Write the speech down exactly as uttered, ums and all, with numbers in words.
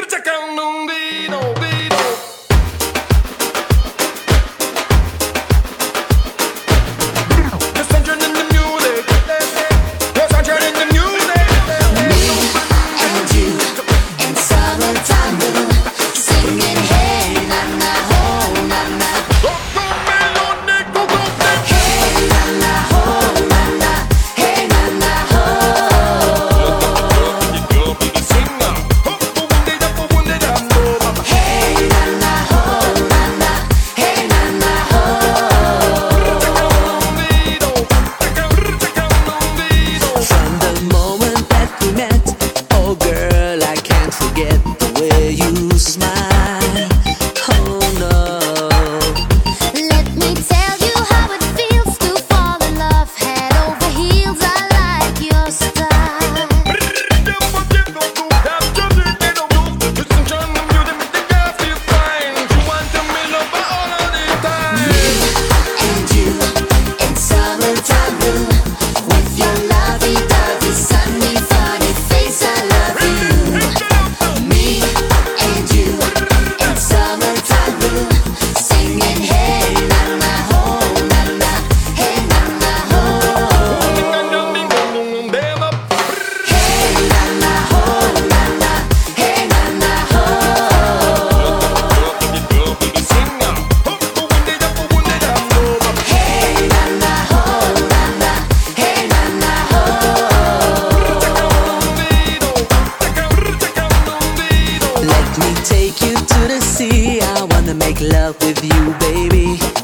Sacando un vino, vino. The sunshine in the music. The sunshine in the music. Me and you in summertime blue, singing hey na na ho na na. Hey na na ho na na. Hey na na ho. Hey na na ho na na. Hey na na ho. From the moment that we met, oh girl, I can't forget the way you smile. Oh no. Let me tell you how it feels to fall in love head over heels. I like your style. And you in summertime blue, with your lovey-dovey, sunny, funny face, I love you. Me and you in summertime blue, singing hey na na ho na na. Hey na na ho. Hey na na ho na na. Hey na na ho. Hey na na ho na na. Hey na na ho. Let me take you to the sea. I wanna make love with you, baby.